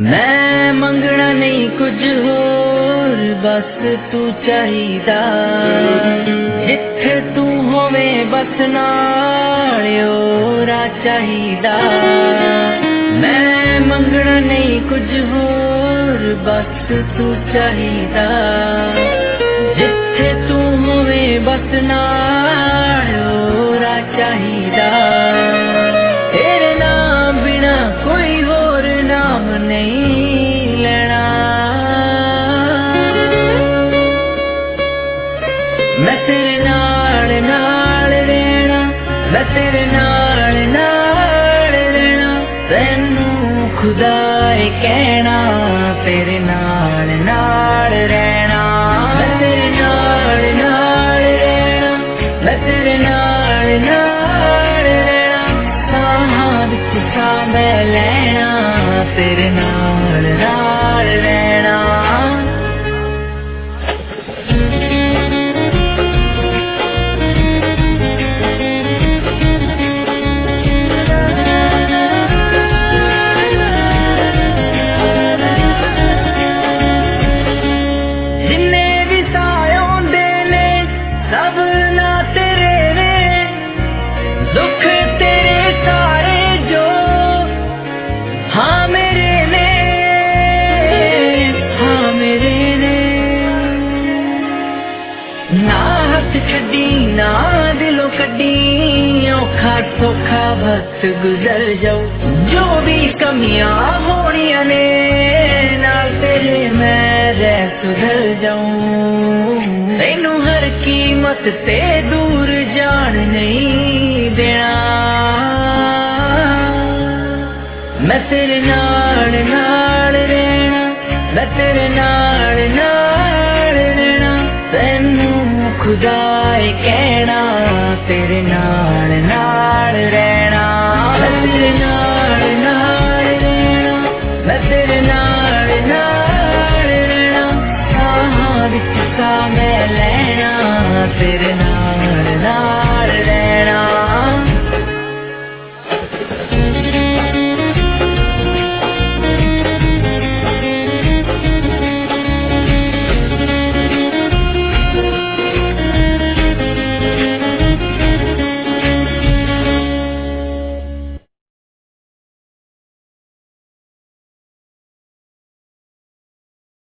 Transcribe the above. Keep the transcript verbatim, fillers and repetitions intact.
मैं मंगना नहीं कुछ होर, बस तू चाहिदा। जिथे तू होवे बस नाल ओरा चाहिदा। मैं मंगना नहीं कुछ होर, बस तू चाहिदा। जिथे तू होवे बस नाल ओरा चाहिदा। तेरे नाम बिना कोई होर नाम नहीं लेना। मैं तेरे नाल नाल रहना, मैं तेरे नाल नाल रहना। तैनू खुदाए कहना, तेरे नाल नाल रहना। मैं तेरे नाल नाल रहना, मैं तेरे नाल नाल रहना। साहां विच साह मैं लेना, तेरे नाल नाल रहना। जिन्ने भी साए होंदे ने सब ना तेरे ने। दुख तेरे सारे जो हाँ मेरे ने, हाँ मेरे ने। ना हथ छड्डी ना दिलों कड्डी, औखा सौखा वक्त गुजर जाऊं। जो भी कमियां होनियां ने नाल तेरे मैं रह सुधर जाऊं। तैनू हर कीमत ते दूर जान नहीं देना। मैं तेरे नाल नाल रहना, मैं तेरे नाल नाल रहना। तैनू खुदाए कहना, तेरे नाल नाल रहना। मैं तेरे नाल